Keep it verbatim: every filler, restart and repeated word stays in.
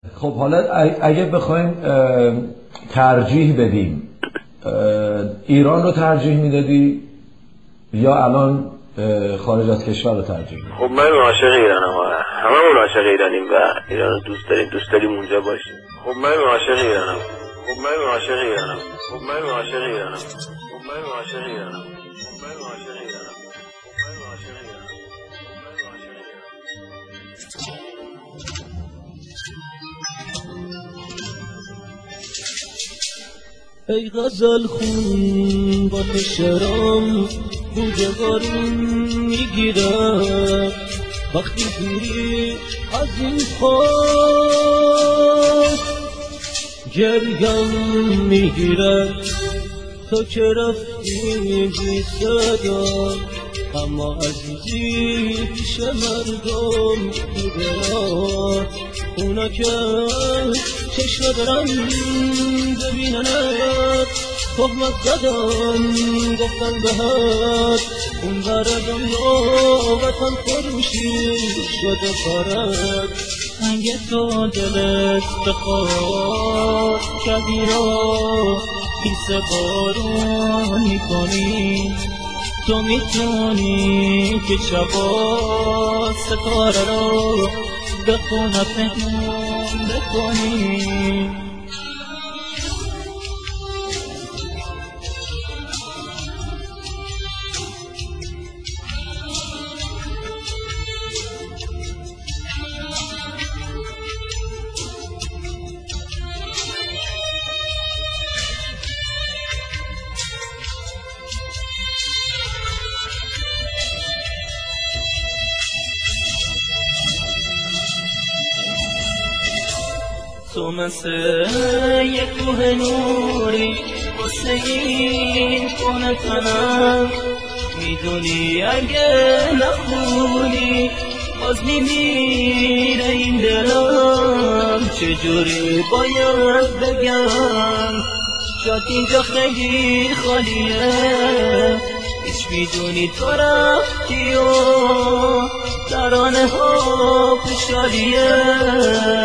خب حالا اگه بخوایم ترجیح بدیم، ایران رو ترجیح میدادی یا الان خارج از کشور رو ترجیح میدادی؟ خب من عاشق ایرانم، همه من عاشق ایرانیم و ایران رو دوست داریم، دوست داریم اونجا باشیم. خب من عاشق ایرانم خب من عاشق ایرانم خب من عاشق ایرانم خب من عاشق ایرانم خب من عاشق ایرانم خب من عاشق ایرانم ای غزل خون با تو شرم بوی بارون میگیرم، وقتی دوری از این خاک گریم میگیرم. تو که رفتی بی صدا، اما عزیزی پیش مردم بودم. اونا که چشم دارن ببیننت تهمت زدن، گفتن بهت اون بر دنیا وطن فروشی شده کارت. اگه تو دلت بخواد کبیر رو پیس بارون میکنی، تو میتونی که شبا ستاره رو به خونه پنهون بکنی. تو مثل یک کوه نوری واسه این خونه تنم، میدونی اگه نخونی باز میمیره این دلم. چجوری باید بگم جات اینجا خیلی خالیه، هیچ میدونی تو رفتی و ترانه ها پشالیه.